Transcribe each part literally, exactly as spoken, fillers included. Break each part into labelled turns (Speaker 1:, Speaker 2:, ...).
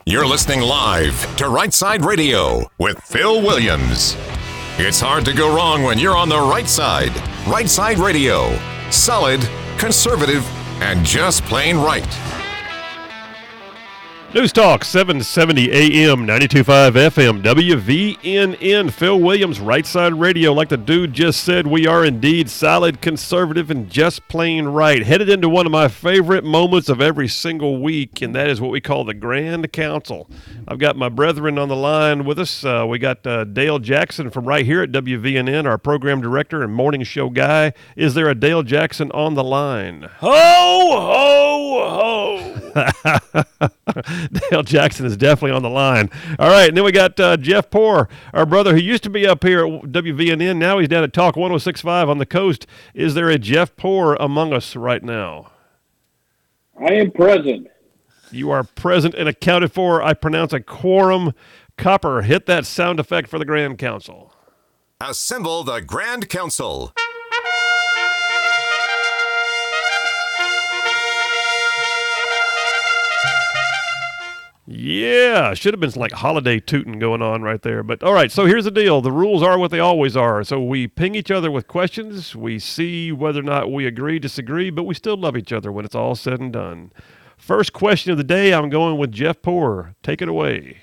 Speaker 1: You're listening live to Right Side Radio with Phil Williams. It's hard to go wrong when you're on the right side. Right Side Radio. Solid, conservative, and just plain right.
Speaker 2: News Talk, seven seventy A M, ninety-two point five F M, W V N N. Phil Williams, Right Side Radio. Like the dude just said, we are indeed solid, conservative, and just plain right. Headed into one of my favorite moments of every single week, and that is what we call the Grand Council. I've got my brethren on the line with us. Uh, we got uh, Dale Jackson from right here at W V N N, our program director and morning show guy. Is there a Dale Jackson on the line?
Speaker 3: Ho, ho, ho.
Speaker 2: Dale Jackson is definitely on the line. All right, and then we got uh, Jeff Poor, our brother who used to be up here at W V N N. Now he's down at Talk one oh six point five on the coast. Is there a Jeff Poor among us right now?
Speaker 4: I am present.
Speaker 2: You are present and accounted for. I pronounce a quorum. Copper, hit that sound effect for the Grand Council.
Speaker 1: Assemble the Grand Council.
Speaker 2: Yeah, should have been some like holiday tooting going on right there. But all right, so here's the deal. The rules are what they always are. So we ping each other with questions. We see whether or not we agree, disagree, but we still love each other when it's all said and done. First question of the day, I'm going with Jeff Poor. Take it away.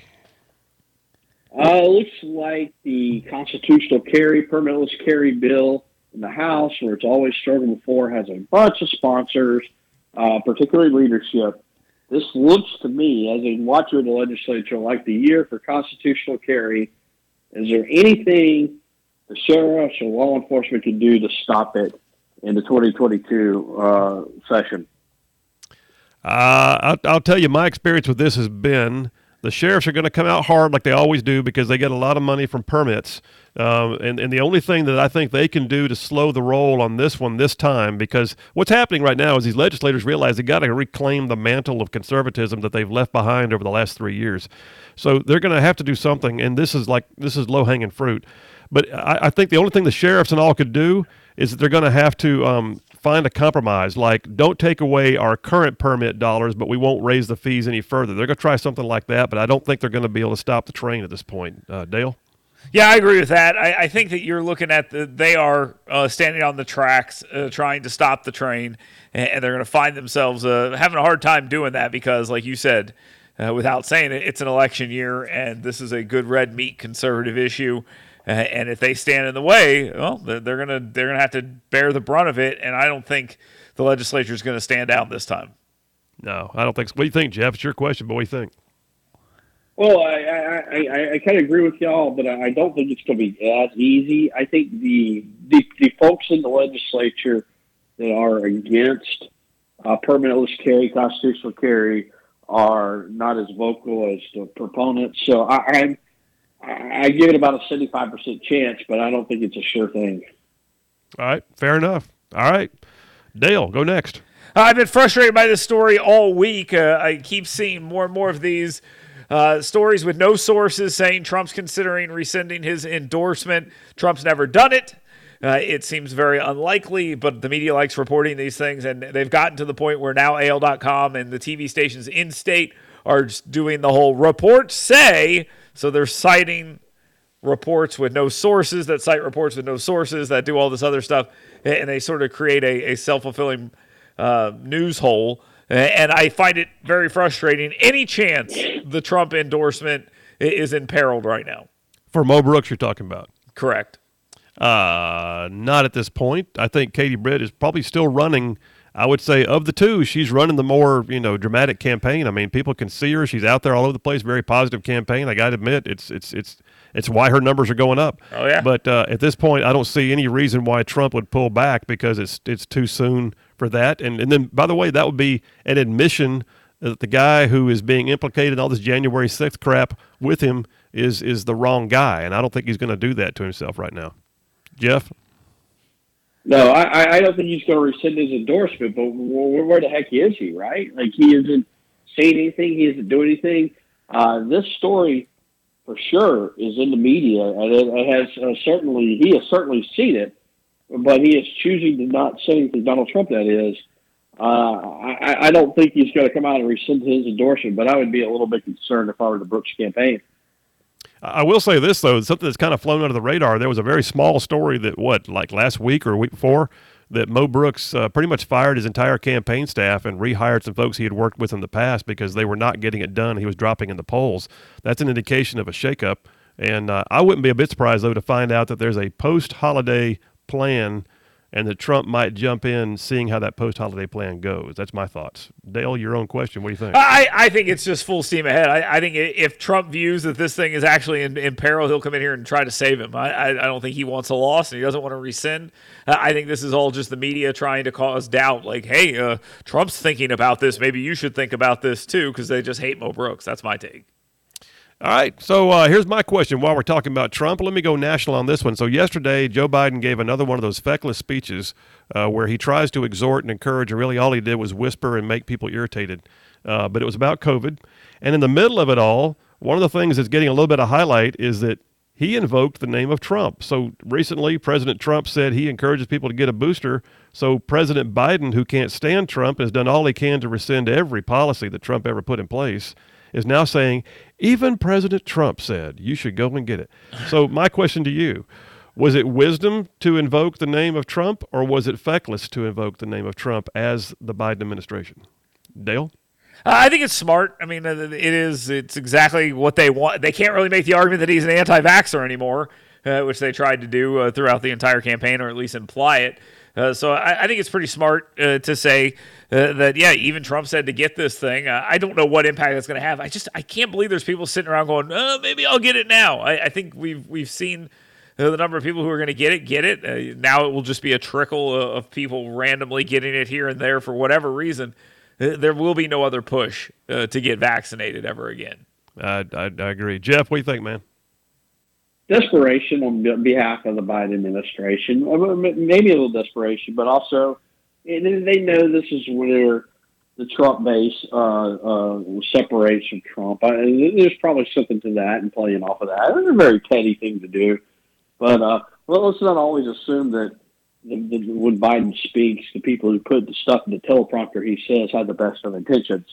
Speaker 4: Uh, looks like the constitutional carry, permitless carry bill in the House, where it's always struggled before, has a bunch of sponsors, uh, particularly leadership. This looks to me, as a watcher of the legislature, like the year for constitutional carry. Is there anything the sheriffs or law enforcement can do to stop it in the twenty twenty-two uh, session?
Speaker 2: Uh, I'll, I'll tell you, my experience with this has been the sheriffs are going to come out hard like they always do because they get a lot of money from permits. Um, and, and the only thing that I think they can do to slow the roll on this one this time, because what's happening right now is these legislators realize they got to reclaim the mantle of conservatism that they've left behind over the last three years. So they're going to have to do something, and this is like this is low-hanging fruit. But I, I think the only thing the sheriffs and all could do is that they're going to have to um, find a compromise, like don't take away our current permit dollars, but we won't raise the fees any further. They're going to try something like that, but I don't think they're going to be able to stop the train at this point. Uh, Dale?
Speaker 3: Yeah, I agree with that. I, I think that you're looking at the, they are uh, standing on the tracks uh, trying to stop the train, and, and they're going to find themselves uh, having a hard time doing that because, like you said, uh, without saying it, it's an election year, and this is a good red meat conservative issue. Uh, and if they stand in the way, well, they're, they're gonna they're gonna have to bear the brunt of it. And I don't think the legislature is going to stand down this time.
Speaker 2: No, I don't think so. What do you think, Jeff? It's your question, but what do you think?
Speaker 4: Well, I I, I, I kind of agree with y'all, but I don't think it's going to be as easy. I think the the, the folks in the legislature that are against uh, permitless carry, constitutional carry, are not as vocal as the proponents. So I, I'm. I give it about a seventy-five percent chance, but I don't think it's a sure thing.
Speaker 2: All right, fair enough. All right, Dale, go next.
Speaker 3: I've been frustrated by this story all week. Uh, I keep seeing more and more of these uh, stories with no sources saying Trump's considering rescinding his endorsement. Trump's never done it. Uh, it seems very unlikely, but the media likes reporting these things, and they've gotten to the point where now A L dot com and the T V stations in state are just doing the whole reports say. So they're citing reports with no sources that cite reports with no sources that do all this other stuff, and they sort of create a, a self-fulfilling uh, news hole. And I find it very frustrating. Any chance the Trump endorsement is imperiled right now?
Speaker 2: For Mo Brooks, you're talking about?
Speaker 3: Correct.
Speaker 2: Uh, not at this point. I think Katie Britt is probably still running. I would say of the two, she's running the more, you know, dramatic campaign. I mean, people can see her. She's out there all over the place. Very positive campaign. I got to admit, it's it's it's it's why her numbers are going up.
Speaker 3: Oh yeah.
Speaker 2: But uh, at this point, I don't see any reason why Trump would pull back because it's it's too soon for that. And and then, by the way, that would be an admission that the guy who is being implicated in all this January sixth crap with him is is the wrong guy. And I don't think he's going to do that to himself right now. Jeff?
Speaker 4: No, I, I don't think he's going to rescind his endorsement, but where, where the heck is he, right? Like, he isn't saying anything. He isn't doing anything. Uh, this story, for sure, is in the media, and it, it has uh, certainly, he has certainly seen it, but he is choosing to not say anything, Donald Trump, that is, I, I don't think he's going to come out and rescind his endorsement, but I would be a little bit concerned if I were the Brooks campaign.
Speaker 2: I will say this, though, something that's kind of flown under the radar. There was a very small story that, what, like last week or week before, that Mo Brooks uh, pretty much fired his entire campaign staff and rehired some folks he had worked with in the past because they were not getting it done. He was dropping in the polls. That's an indication of a shakeup. And uh, I wouldn't be a bit surprised, though, to find out that there's a post-holiday plan and that Trump might jump in seeing how that post-holiday plan goes. That's my thoughts. Dale, your own question. What do you think?
Speaker 3: I, I think it's just full steam ahead. I, I think if Trump views that this thing is actually in, in peril, he'll come in here and try to save him. I, I, I don't think he wants a loss and he doesn't want to rescind. I think this is all just the media trying to cause doubt. Like, hey, uh, Trump's thinking about this. Maybe you should think about this too, because they just hate Mo Brooks. That's my take.
Speaker 2: All right, so uh, here's my question while we're talking about Trump. Let me go national on this one. So yesterday, Joe Biden gave another one of those feckless speeches uh, where he tries to exhort and encourage, and really all he did was whisper and make people irritated. Uh, but it was about COVID. And in the middle of it all, one of the things that's getting a little bit of highlight is that he invoked the name of Trump. So recently, President Trump said he encourages people to get a booster. So President Biden, who can't stand Trump, has done all he can to rescind every policy that Trump ever put in place, is now saying, even President Trump said, you should go and get it. So my question to you, was it wisdom to invoke the name of Trump, or was it feckless to invoke the name of Trump as the Biden administration? Dale?
Speaker 3: I think it's smart. I mean, it is. It's exactly what they want. They can't really make the argument that he's an anti-vaxxer anymore, uh, which they tried to do uh, throughout the entire campaign, or at least imply it. Uh, so I, I think it's pretty smart uh, to say uh, that, yeah, even Trump said to get this thing. Uh, I don't know what impact that's going to have. I just I can't believe there's people sitting around going, oh, maybe I'll get it now. I, I think we've we've seen uh, the number of people who are going to get it, get it. Uh, now it will just be a trickle of, of people randomly getting it here and there for whatever reason. Uh, there will be no other push uh, to get vaccinated ever again.
Speaker 2: I, I, I agree. Jeff, what do you think, man?
Speaker 4: Desperation on behalf of the Biden administration, maybe a little desperation, but also they know this is where the Trump base uh, uh, separates from Trump. I, there's probably something to that and playing off of that. It's a very petty thing to do, but uh, well, let's not always assume that the, the, when Biden speaks, the people who put the stuff in the teleprompter he says had the best of intentions.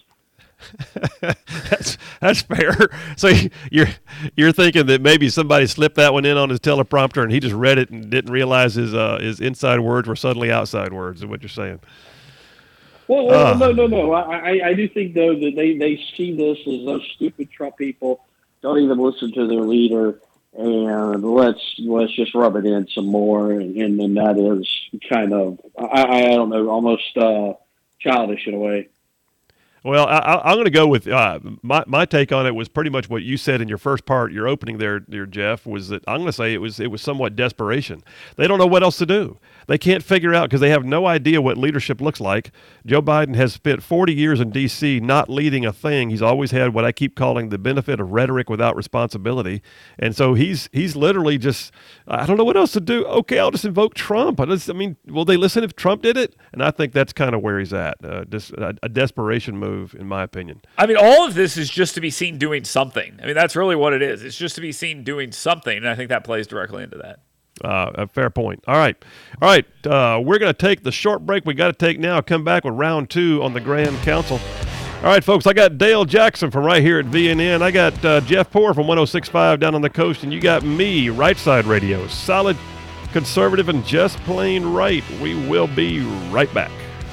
Speaker 2: that's that's fair. So you're you're thinking that maybe somebody slipped that one in on his teleprompter and he just read it and didn't realize his uh, his inside words were suddenly outside words. Is what you're saying?
Speaker 4: Well, well uh, no, no, no. I, I do think though that they, they see this as those stupid Trump people don't even listen to their leader, and let's let's just rub it in some more, and, and then that is kind of I, I don't know almost uh, childish in a way.
Speaker 2: Well, I, I'm going to go with uh, my my take on it was pretty much what you said in your first part, your opening there, there, Jeff. Was that I'm going to say it was it was somewhat desperation. They don't know what else to do. They can't figure out because they have no idea what leadership looks like. Joe Biden has spent forty years in D C not leading a thing. He's always had what I keep calling the benefit of rhetoric without responsibility, and so he's he's literally just I don't know what else to do. Okay, I'll just invoke Trump. I, just, I mean, will they listen if Trump did it? And I think that's kind of where he's at. Uh, just a, a desperation move. Move, in my opinion.
Speaker 3: I mean, all of this is just to be seen doing something. I mean, that's really what it is. It's just to be seen doing something, and I think that plays directly into that.
Speaker 2: Uh, a fair point. All right. All right. Uh, we're going to take the short break we got to take now. Come back with round two on the Grand Council. All right, folks, I got Dale Jackson from right here at V N N. I got uh, Jeff Poor from one oh six point five down on the coast, and you got me, Right Side Radio. Solid, conservative, and just plain right. We will be right back.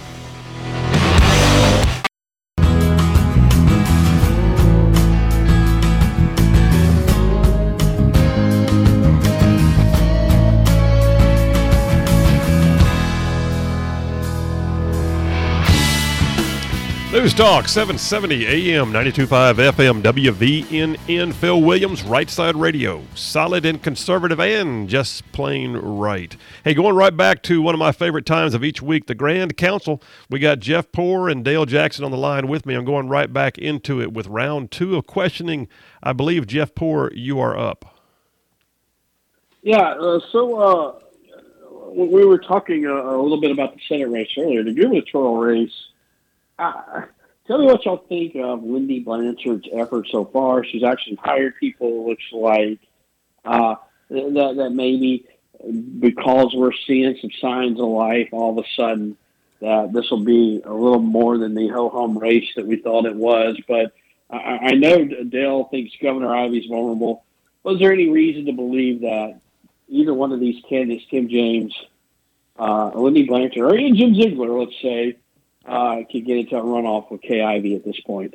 Speaker 2: News Talk, seven seventy A M, ninety-two point five F M, W V N N, Phil Williams, Right Side Radio. Solid and conservative and just plain right. Hey, going right back to one of my favorite times of each week, the Grand Council. We got Jeff Poor and Dale Jackson on the line with me. I'm going right back into it with round two of questioning. I believe, Jeff Poor, you are up.
Speaker 4: Yeah, uh, so uh, we were talking a, a little bit about the Senate race earlier. The gubernatorial race, Uh, tell me what y'all think of Wendy Blanchard's efforts so far. She's actually hired people, looks like, uh, that, that maybe because we're seeing some signs of life, all of a sudden that this will be a little more than the ho-hum race that we thought it was. But I, I know Dale thinks Governor Ivey's vulnerable. Was there any reason to believe that either one of these candidates, Tim James, uh, Lindy Blanchard, or even Jim Ziegler, let's say, uh, could get into a runoff with Kay Ivey at this point?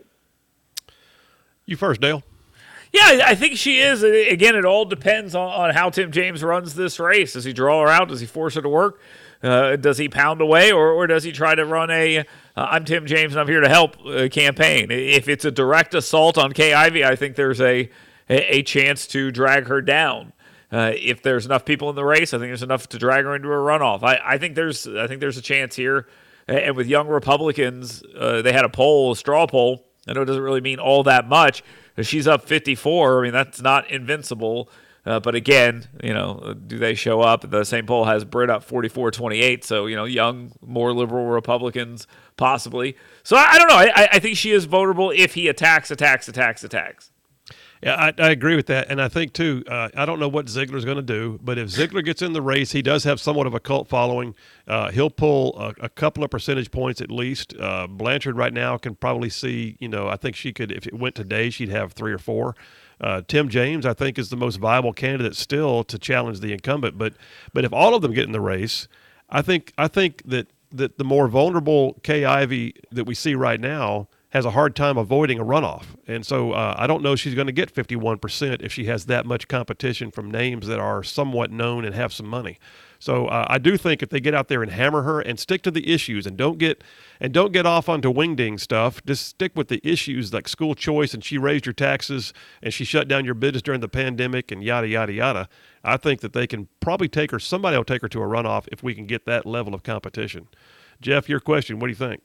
Speaker 2: You first, Dale.
Speaker 3: Yeah, I think she is. Again, it all depends on, on how Tim James runs this race. Does he draw her out? Does he force her to work? Uh, does he pound away, or, or does he try to run a uh, I'm Tim James and I'm here to help uh, campaign? If it's a direct assault on Kay Ivey, I think there's a, a, a chance to drag her down. Uh, if there's enough people in the race, I think there's enough to drag her into a runoff. I, I think there's I think there's a chance here. And with young Republicans, uh, they had a poll, a straw poll. I know it doesn't really mean all that much. She's up fifty-four. I mean, that's not invincible. Uh, but again, you know, do they show up? The same poll has Britt up forty-four twenty-eight. So, you know, young, more liberal Republicans possibly. So I, I don't know. I, I think she is vulnerable if he attacks, attacks, attacks, attacks.
Speaker 2: Yeah, I, I agree with that. And I think, too, uh, I don't know what Ziegler's going to do, but if Ziegler gets in the race, he does have somewhat of a cult following. Uh, he'll pull a, a couple of percentage points at least. Uh, Blanchard right now can probably see, you know, I think she could, if it went today, she'd have three or four. Uh, Tim James, I think, is the most viable candidate still to challenge the incumbent. But but if all of them get in the race, I think I think that, that the more vulnerable Kay Ivey that we see right now has a hard time avoiding a runoff. And so uh, I don't know she's going to get fifty-one percent if she has that much competition from names that are somewhat known and have some money. So uh, I do think if they get out there and hammer her and stick to the issues and don't get and don't get off onto wingding stuff, just stick with the issues like school choice and she raised your taxes and she shut down your business during the pandemic and yada, yada, yada. I think that they can probably take her, somebody will take her to a runoff if we can get that level of competition. Jeff, your question, what do you think?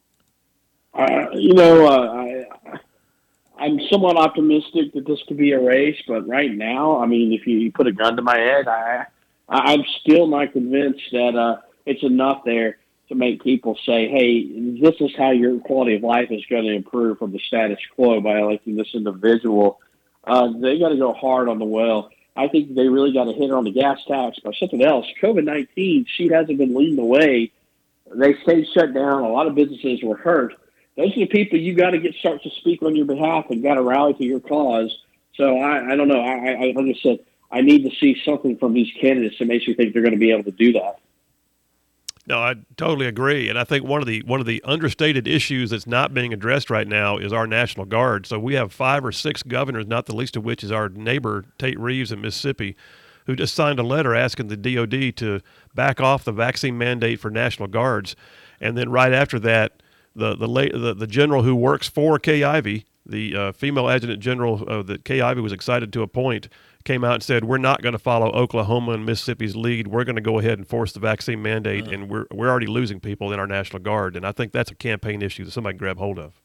Speaker 4: Uh, you know, uh, I, I'm somewhat optimistic that this could be a race, but right now, I mean, if you, you put a gun to my head, I, I'm still not convinced that uh, it's enough there to make people say, hey, this is how your quality of life is going to improve from the status quo by electing this individual. Uh, they got to go hard on the well. I think they really got to hit her on the gas tax. But something else, COVID nineteen, she hasn't been leading the way. They stayed shut down. A lot of businesses were hurt. Those are the people you got to get start to speak on your behalf and got to rally to your cause. So I, I don't know. I, I, like I said, I need to see something from these candidates that makes me think they're going to be able to do that.
Speaker 2: No, I totally agree, and I think one of the one of the understated issues that's not being addressed right now is our National Guard. So we have five or six governors, not the least of which is our neighbor Tate Reeves in Mississippi, who just signed a letter asking the D O D to back off the vaccine mandate for National Guards, and then right after that, the the the, the general who works for Kay Ivey, the uh, female adjutant general uh, that Kay Ivey was excited to appoint, came out and said, we're not going to follow Oklahoma and Mississippi's lead. We're going to go ahead and force the vaccine mandate, uh-huh. and we're we're already losing people in our National Guard. And I think that's a campaign issue that somebody can grab hold of.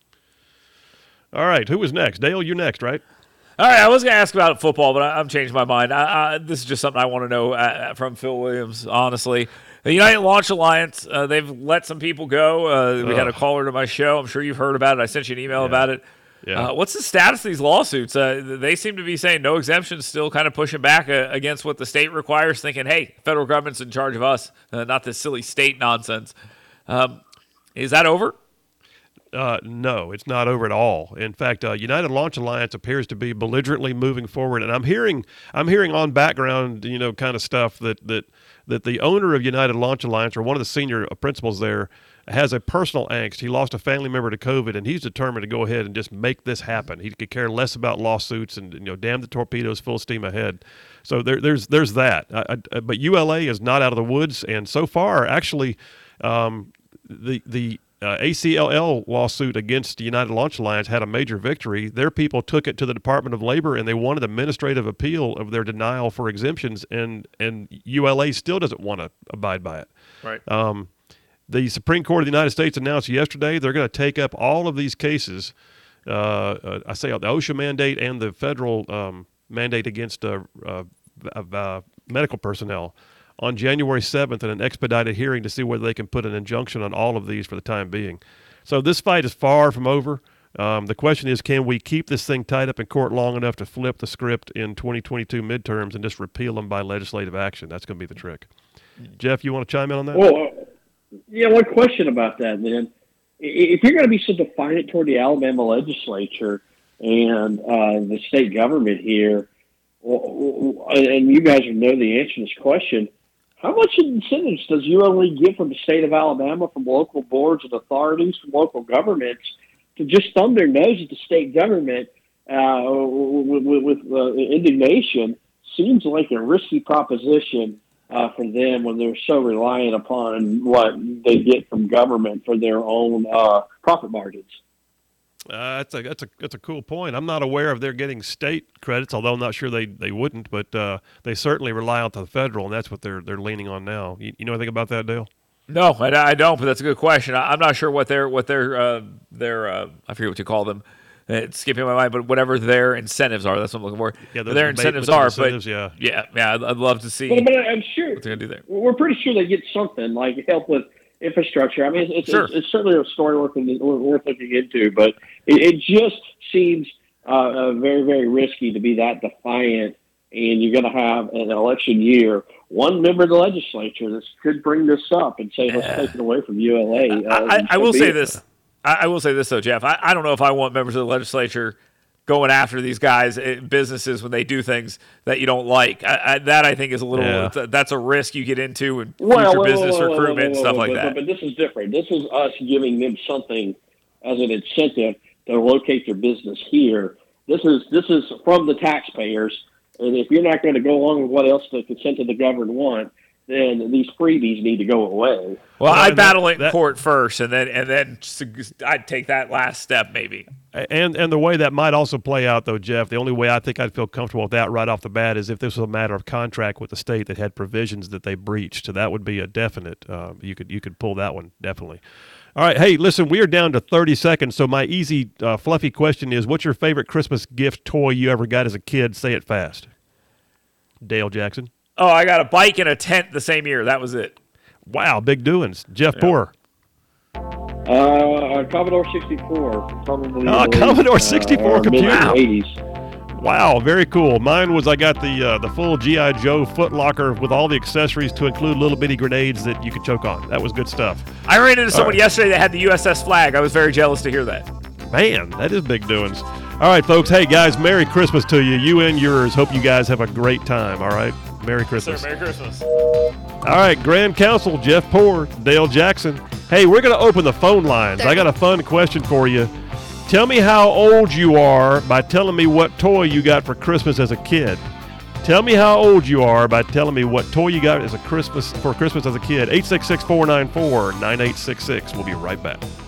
Speaker 2: All right, who was next? Dale, you next, right?
Speaker 3: All right, I was going to ask about football, but I, I'm changing my mind. I, I, this is just something I want to know uh, from Phil Williams, honestly. The United Launch Alliance, uh, they've let some people go. Uh, we uh, had a caller to my show. I'm sure you've heard about it. I sent you an email yeah. about it. Yeah. Uh, what's the status of these lawsuits? Uh, they seem to be saying no exemptions, still kind of pushing back uh, against what the state requires, thinking, hey, federal government's in charge of us, uh, not this silly state nonsense. Um, is that over?
Speaker 2: Uh, no, it's not over at all. In fact, uh, United Launch Alliance appears to be belligerently moving forward, and I'm hearing, I'm hearing on background, you know, kind of stuff that that that the owner of United Launch Alliance, or one of the senior principals there, has a personal angst. He lost a family member to COVID, and he's determined to go ahead and just make this happen. He could care less about lawsuits and, you know, damn the torpedoes, full steam ahead. So there, there's there's that. I, I, but U L A is not out of the woods, and so far, actually, um, the the uh, A C L L lawsuit against the United Launch Alliance had a major victory. Their people took it to the Department of Labor, and they wanted administrative appeal of their denial for exemptions, and and U L A still doesn't want to abide by it.
Speaker 3: Right.
Speaker 2: Um, The Supreme Court of the United States announced yesterday they're going to take up all of these cases. Uh, uh, I say the OSHA mandate and the federal um, mandate against uh, uh, uh, medical personnel on January seventh in an expedited hearing to see whether they can put an injunction on all of these for the time being. So this fight is far from over. Um, the question is, can we keep this thing tied up in court long enough to flip the script in twenty twenty-two midterms and just repeal them by legislative action? That's going to be the trick. Jeff, you want to chime in on that?
Speaker 4: Well, Yeah, one question about that, then. If you're going to be so defiant toward the Alabama legislature and uh, the state government here, and you guys know the answer to this question, how much incentives does U L E get from the state of Alabama, from local boards and authorities, from local governments, to just thumb their nose at the state government uh, with, with uh, indignation? Seems like a risky proposition uh, for them when they're so reliant upon what they get from government for their own uh, profit margins.
Speaker 2: Uh, that's a that's a that's a cool point. I'm not aware of their getting state credits, although I'm not sure they, they wouldn't. But uh, they certainly rely on the federal, and that's what they're they're leaning on now. You, you know anything about that, Dale?
Speaker 3: No, I, I don't. But that's a good question. I, I'm not sure what their what their uh, their uh, I forget what you call them. It's skipping my mind, but whatever their incentives are, that's what I'm looking for.
Speaker 2: Yeah,
Speaker 3: their incentives are.
Speaker 2: Incentives,
Speaker 3: but
Speaker 2: yeah,
Speaker 3: yeah, yeah. I'd, I'd love to see.
Speaker 4: But, but I'm sure
Speaker 3: what they're gonna do there.
Speaker 4: We're pretty sure they get something like help with infrastructure. I mean, it's,
Speaker 3: sure.
Speaker 4: it's, it's certainly a story worth, worth looking into, but it, it just seems uh, uh, very, very risky to be that defiant. And you're going to have an election year. One member of the legislature that could bring this up and say, let's take it away from U L A. Uh,
Speaker 3: I, I, I will say
Speaker 4: it.
Speaker 3: this. I, I will say this, though, Jeff. I, I don't know if I want members of the legislature going after these guys, businesses, when they do things that you don't like. I, I, that, I think, is a little yeah. – that's a risk you get into in future
Speaker 4: well, well,
Speaker 3: business
Speaker 4: well, well,
Speaker 3: recruitment
Speaker 4: well,
Speaker 3: and stuff
Speaker 4: well,
Speaker 3: like
Speaker 4: but,
Speaker 3: that.
Speaker 4: But, but this is different. This is us giving them something as an incentive to locate their business here. This is this is from the taxpayers. And if you're not going to go along with what else the consent of the governed want, then these freebies need to go away.
Speaker 3: Well, I'd
Speaker 2: that,
Speaker 3: battle it in
Speaker 2: that,
Speaker 3: court first, and then and then I'd take that last step maybe.
Speaker 2: And and the way that might also play out, though, Jeff, the only way I think I'd feel comfortable with that right off the bat is if this was a matter of contract with the state that had provisions that they breached. So that would be a definite. Uh, you could you could pull that one, definitely. All right. Hey, listen, we are down to thirty seconds. So my easy, uh, fluffy question is, what's your favorite Christmas gift toy you ever got as a kid? Say it fast. Dale Jackson.
Speaker 3: Oh, I got a bike and a tent the same year. That was it.
Speaker 2: Wow, big doings. Jeff
Speaker 3: yeah.
Speaker 2: Poor.
Speaker 4: Uh, Commodore sixty-four. Probably
Speaker 2: oh, Commodore sixty-four
Speaker 4: uh,
Speaker 2: computer.
Speaker 4: Wow. eighties.
Speaker 2: Wow, very cool. Mine was I got the uh, the full G I. Joe Foot Locker with all the accessories to include little bitty grenades that you could choke on. That was good stuff.
Speaker 3: I ran into someone
Speaker 2: right.
Speaker 3: yesterday that had the U S S flag. I was very jealous to hear that.
Speaker 2: Man, that is big doings. All right, folks. Hey, guys, Merry Christmas to you. You and yours. Hope you guys have a great time, all right? Merry Christmas.
Speaker 3: Sir, Merry Christmas.
Speaker 2: All right, Grand Counsel, Jeff Poor, Dale Jackson. Hey, we're going to open the phone lines. I got a fun question for you. Tell me how old you are by telling me what toy you got for Christmas as a kid. Tell me how old you are by telling me what toy you got as a Christmas for Christmas as a kid. eight six six, four nine four, nine eight six six. We'll be right back.